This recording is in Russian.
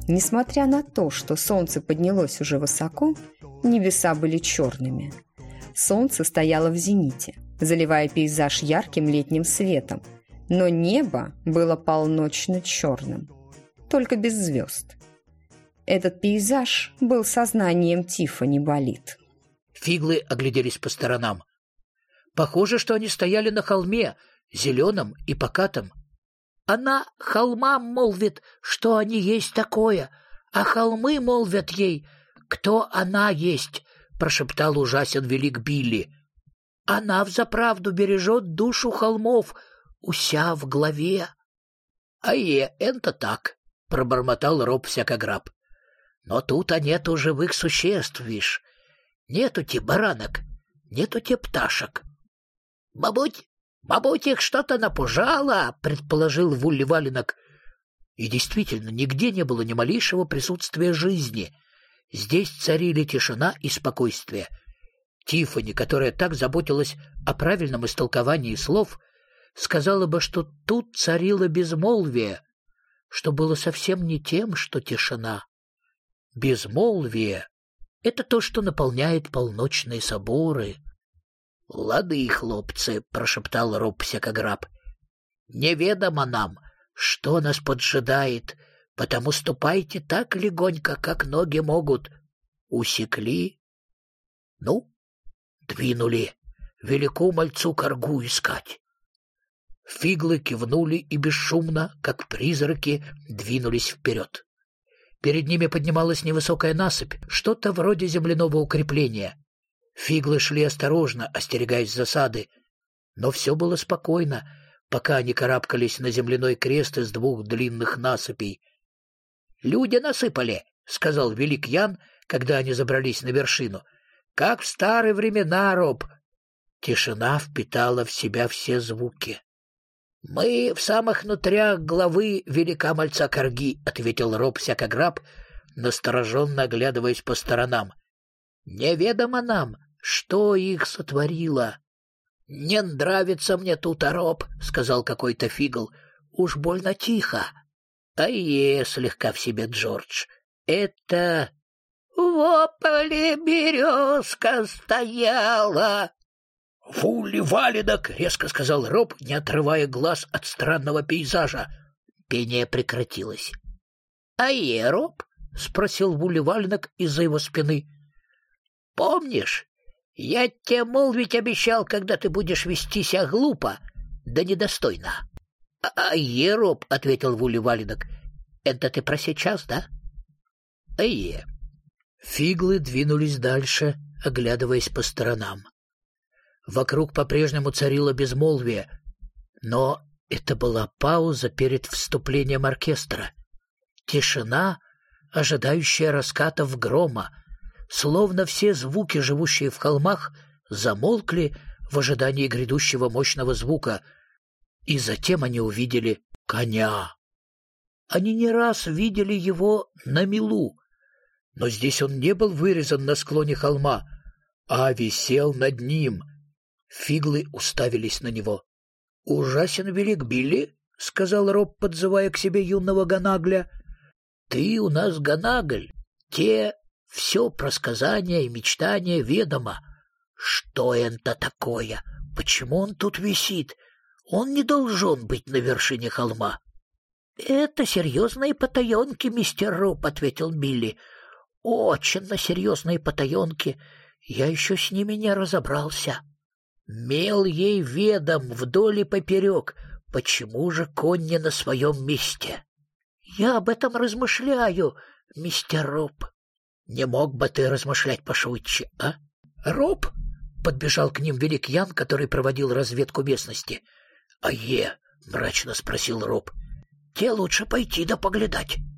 Несмотря на то, что солнце поднялось уже высоко, небеса были черными. Солнце стояло в зените, заливая пейзаж ярким летним светом, но небо было полночно-черным, только без звезд. Этот пейзаж был сознанием Тиффани Болит. Фиглы огляделись по сторонам. Похоже, что они стояли на холме, зеленом и покатом. Она холмам молвит, что они есть такое, а холмы молвят ей, кто она есть, — прошептал ужасен велик Билли. Она взаправду бережет душу холмов, уся в главе. — это так, — пробормотал Роб Всякограб. — Но тут нету живых существ, вишь. Нету те баранок, нету те пташек. — Мабуть, их что-то напужало, — предположил Вулли Валенок. И действительно, нигде не было ни малейшего присутствия жизни. Здесь царили тишина и спокойствие. Тиффани, которая так заботилась о правильном истолковании слов, сказала бы, что тут царило безмолвие, что было совсем не тем, что тишина. Безмолвие — это то, что наполняет полночные соборы. — Лады, хлопцы, — прошептал Роб Всякограб. — Неведомо нам, что нас поджидает, потому ступайте так легонько, как ноги могут. Усекли? Ну, двинули велику мальцу коргу искать. Фиглы кивнули и бесшумно, как призраки, двинулись вперед. Перед ними поднималась невысокая насыпь, что-то вроде земляного укрепления. Фиглы шли осторожно, остерегаясь засады, но все было спокойно, пока они карабкались на земляной крест из двух длинных насыпей. — Люди насыпали, — сказал велик Ян, когда они забрались на вершину. — Как в старые времена, Роб. Тишина впитала в себя все звуки. — Мы в самых нутрях главы велика мальца Корги, — ответил Роб Всякограб, настороженно оглядываясь по сторонам. — Неведомо нам, что их сотворило. — Не нравится мне тут, Роб, — сказал какой-то фигл. — Уж больно тихо. — слегка в себе Джордж. — Это... — В поле березка стояла. — Вулли Валенок, — резко сказал Роб, не отрывая глаз от странного пейзажа. Пение прекратилось. — Роб? — спросил Вулли Валенок из-за его спины. — Помнишь, я тебе молвить обещал, когда ты будешь вести себя глупо, да недостойно. — Роб, — ответил Вулли Валенок, — это ты про сейчас, да? — Фиглы двинулись дальше, оглядываясь по сторонам. Вокруг по-прежнему царило безмолвие, но это была пауза перед вступлением оркестра. Тишина, ожидающая раскатов грома, словно все звуки, живущие в холмах, замолкли в ожидании грядущего мощного звука, и затем они увидели коня. Они не раз видели его на милу, но здесь он не был вырезан на склоне холма, а висел над ним. Фиглы уставились на него. — Ужасен велик Билли, — сказал Роб, подзывая к себе юного Ганагля. — Ты у нас Ганагль, те все про сказания и мечтания ведомо. Что это такое? Почему он тут висит? Он не должен быть на вершине холма. — Это серьезные потаенки, мистер Роб, — ответил Билли. — Очень серьезные потаенки. Я еще с ними не разобрался. Мел ей ведом вдоль и поперек. Почему же конь не на своем месте? — Я об этом размышляю, мистер Роб. — Не мог бы ты размышлять пошутче, а? — Роб! — подбежал к ним велик Ян, который проводил разведку местности. — мрачно спросил Роб. — Те лучше пойти да поглядать.